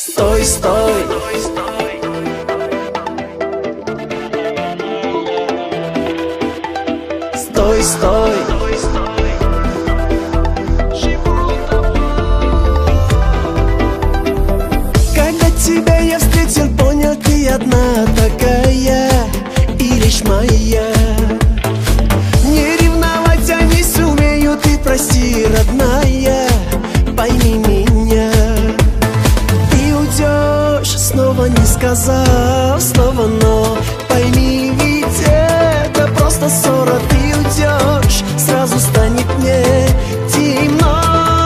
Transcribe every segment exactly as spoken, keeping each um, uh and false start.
Стой, стой. Стой, стой. Когда тебя я встретил, понял, ты одна такая и лишь моя. Не ревновать я не сумею, ты прости, родная, пойми меня. Ты уйдешь, снова не сказав слова, но пойми, ведь это просто ссора. Ты уйдешь, сразу станет мне темно.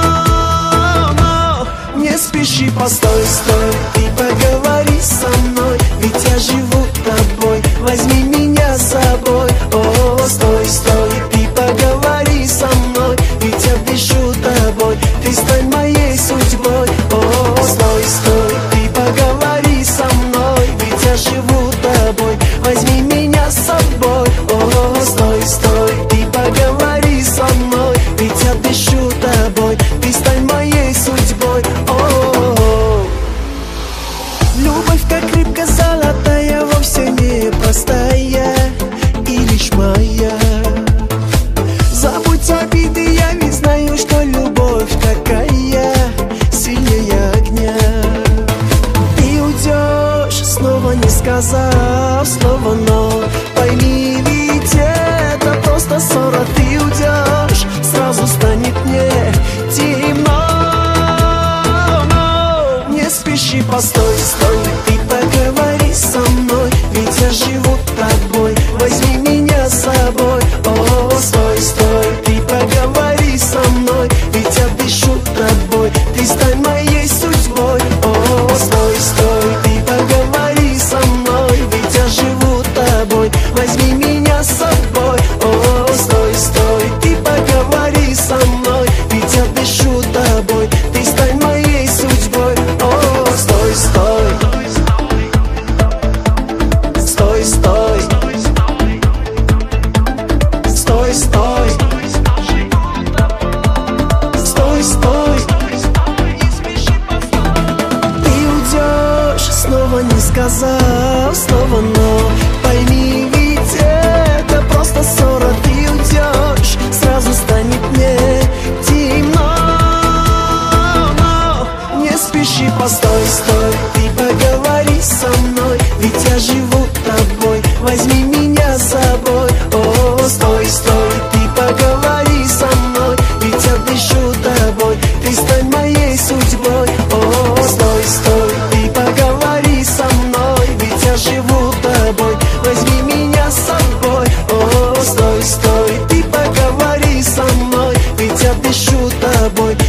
Но не спеши, постой, стой, ты поговори со мной, ведь я живу тобой, возьми меня с собой. О, стой, стой, ты поговори со мной, ведь я дышу тобой, ты стань моей судьбой. О, стой, стой, ты поговори со мной, ведь я живу тобой, возьми меня с собой. О, стой, стой, ты поговори со мной, ведь я дышу тобой, ты стань моей судьбой. О, любовь как рыбка золотая, вовсе не простая и лишь моя. Забудь обиды, я ведь знаю, что любовь такая сильнее огня. Ты уйдешь, снова не сказав слова, но пойми, ведь это просто ссора. Ты уйдешь, сразу станет мне темно. Но не спеши, постой, стой, ты поговори со мной, ведь я живу тобой, возьми меня с собой. О, стой, стой, ты поговори со мной, ведь я дышу тобой, ты стань моей судьбой. О, стой, стой, ты поговори со мной, ведь я живу тобой, возьми меня с собой. О, стой, стой, ты поговори со мной, ведь я дышу тобой, ты стань моей судьбой. О, стой, стой. Стой, стой. Стой, стой. Стой, стой. Ты уйдешь, снова не сказав слова, но пойми, ведь это просто ссора. Ты уйдешь, сразу станет мне темно. Но не спеши, постой, стой, ты поговори со мной, ведь я живу тобой, возьми меня с собой. О, стой, стой, ты поговори со мной, ведь я дышу тобой, ты стань моей судьбой. О, стой, стой, ты поговори со мной, ведь я живу тобой, возьми меня с собой. О, стой, стой, ты поговори со мной, ведь я дышу тобой,